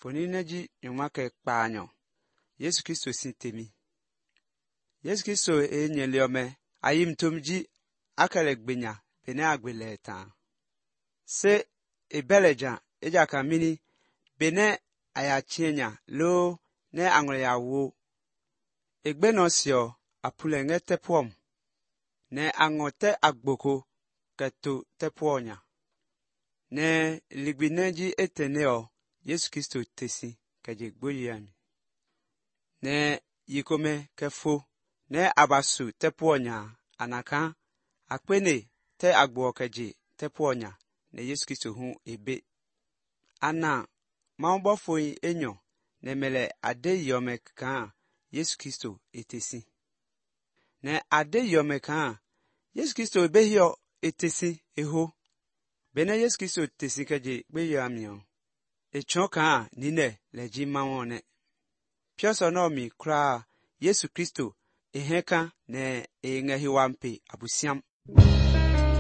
Foninaji nyumake kpanyo. Yesu Kristo sintemi. Yesu Kristo nyeliome ayim tomji akale gbenya bene agbele tan. Se ebeleja eja kamini bene ayachienya lo ne angle ya wo. Egbe no sio apule nge tepuom. Ne angote agboko keto tepuonya. Ne ligbineji eteneo Yesu Kristo tesi keje gboyami. Ne yikome kefo ne abasu tepuonya anaka akpene te agbo keje tepuonya ne Yesu Kristo hu ebe. Ana maubofo enyo ne mele ade yome kan Yesu Kristo etesi. Ne ade yome kan Yesu Kristo ebehio etesi eho. Bene Yesu Kristo tesi keje gboyami. Echonka nine leji mawone. Pioso no mi kra Yesu Kristo eheka ne engehiwampe abusiam.